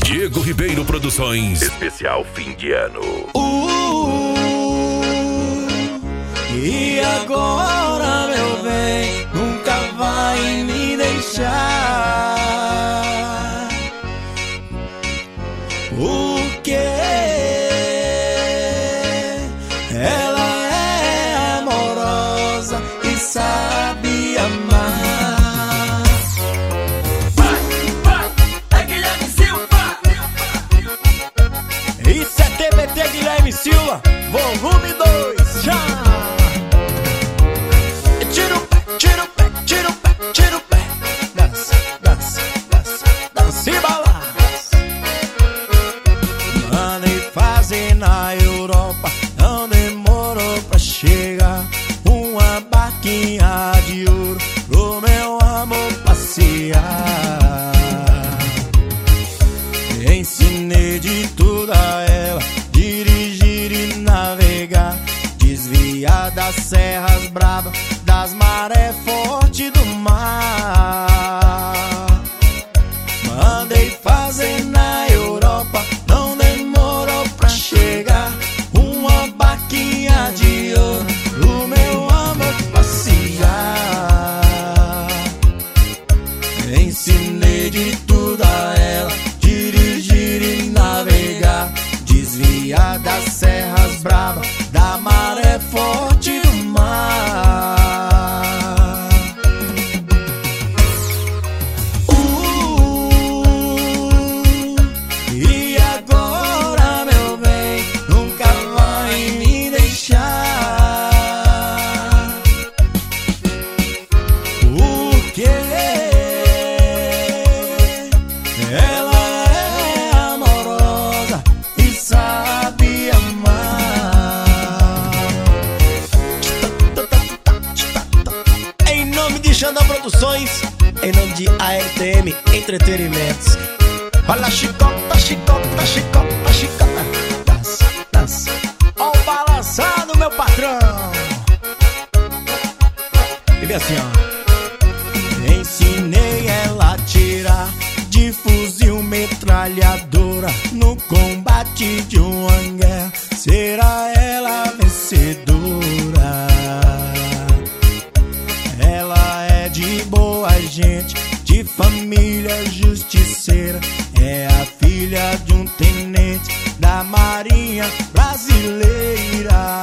Diego Ribeiro Produções. Especial fim de ano. E agora, meu bem, nunca vai me deixar. Porque ela é amorosa e sabe amar. É Guilherme Silva. Isso é TBT Guilherme Silva, volume 2, já! Tira o pé, tira o pé, tira o pé, tira o pé. Dança, dança, dança, dança e balança. Mandei fazer na Europa, não demorou pra chegar. Uma barquinha de ouro pro meu amor passear. Ensinei de tudo a ela, dirigir e navegar, desviar das serras bravas, das marés fortes do mar. Mandei fazer na Europa, não demorou pra chegar. Uma barquinha de ouro pro meu amor passear. Ensinei de tudo a ela, dirigir e navegar, desviar das serras bravas, da maré forte do mar. E agora, meu bem, nunca vai me deixar. Porque ela é amorosa e sabe amar. Em nome de Xandão Produções, em nome de ARTM Entretenimentos. Olha a chicota, chicota, chicota, chicota. Dança, dança. Ó o balançado, meu patrão. E vem assim, ó. Ensinei ela a tirar de fuzil metralhadora no combate de uma guerra. Será ela a vencedora? Ela é de boa gente, de família justiceira. É a filha de um tenente da Marinha Brasileira.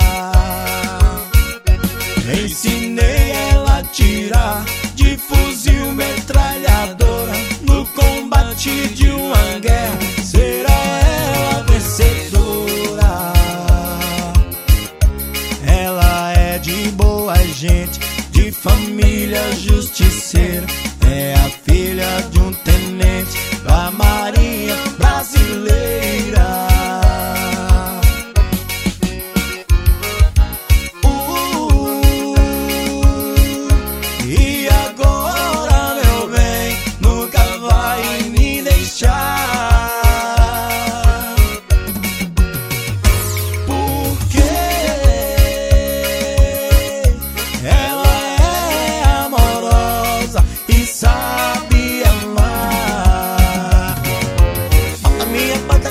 Ensinei ela a tirar de fuzil metralhadora no combate de uma guerra. Será ela a vencedora? Ela é de boa gente, de família justiceira. É a filha de um tenente da Marinha Brasileira. E agora, meu bem, nunca vai me deixar. Porque ela é amorosa e sabe amar. A minha banda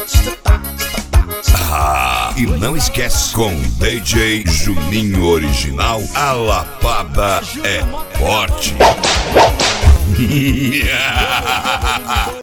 E não esquece, com DJ Juninho Original, a lapada é forte.